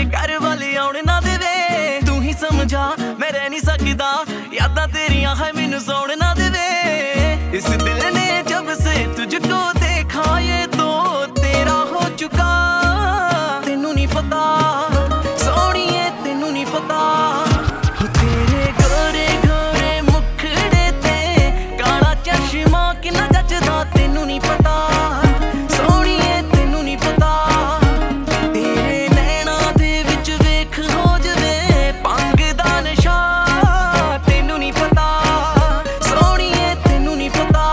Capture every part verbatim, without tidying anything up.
मेरे घर वाले आने ना देवे। तू ही समझा मैं रह नहीं सकदा, यादां तेरियां है मैनू सौण ना देवे। इस दिल ने जब से तुझको देखा ये तो तेरा हो चुका। तेनू नहीं पता सोहणीए, तेनू नहीं पता तेरे गोरे गोरे मुखड़े ते काला चश्मा किन्ना जचदा। तेनू नहीं पता सोहणीए, तेनू नहीं पता तेरे नैना दे विच वेख हो जवे भंग दा नशा। तेनू नहीं पता सोहणीए, तेनू नहीं पता।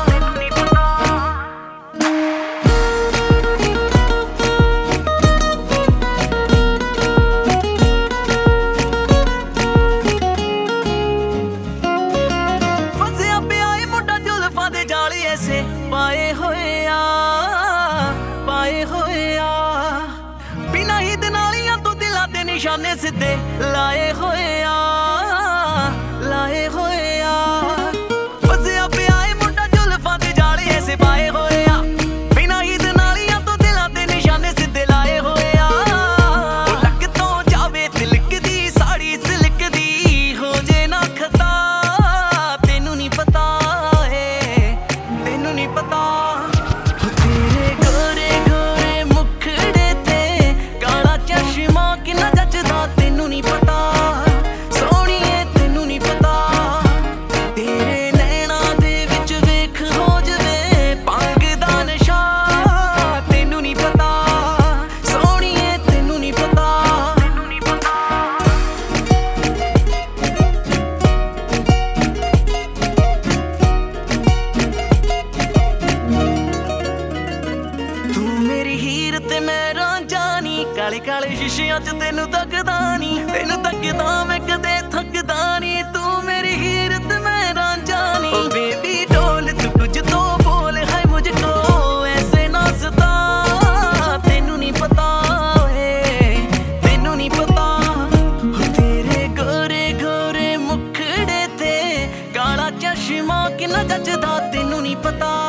फसिया पिया ए मुंडा जुल्फां दे जाली ऐसे पाए होए आ, पाए होए आ। बिना ही दनालियां तो दिलां दे निशाने सिद्धे लाए होए आ, लाए होए आ। फसिया पिया ए मुंडा जुल्फां दे जाली ऐसे पाए होए आ। बिना ही दनालियां तो दिलां दे निशाने सिद्धे लाए होए आ। ओ लक तो जावे तिलकदी साड़ी सिलकदी हो जे ना खता। तेनू नहीं पता ए, तेनू नहीं पता तेरे गोरे गोरे मुखड़े ते काला चश्मा किन्ना जचदा। तेनू नहीं पता सोहणीए, तेनू नहीं पता तेरे नैना दे विच वेख हो जवे भंग दा नशा। तेनू नहीं पता सोहणीए, तेनू नहीं पता, तेनू नहीं पता। तू मेरी हीर ते मैं रांझानी, काले काले शीशियां च तेनू तकदा नी। तेनू तकदा मैं कदे थकदा नी। तू मेरी हीर ते मैं रांझानी। ओ बेबी डोल तू कुछ तो बोल है मुझको ऐसे ना सता। तेनू नहीं पता ए, तेनू नहीं पता तेरे गोरे गोरे मुखड़े ते काला चश्मा किन्ना जचदा। तेनू नहीं पता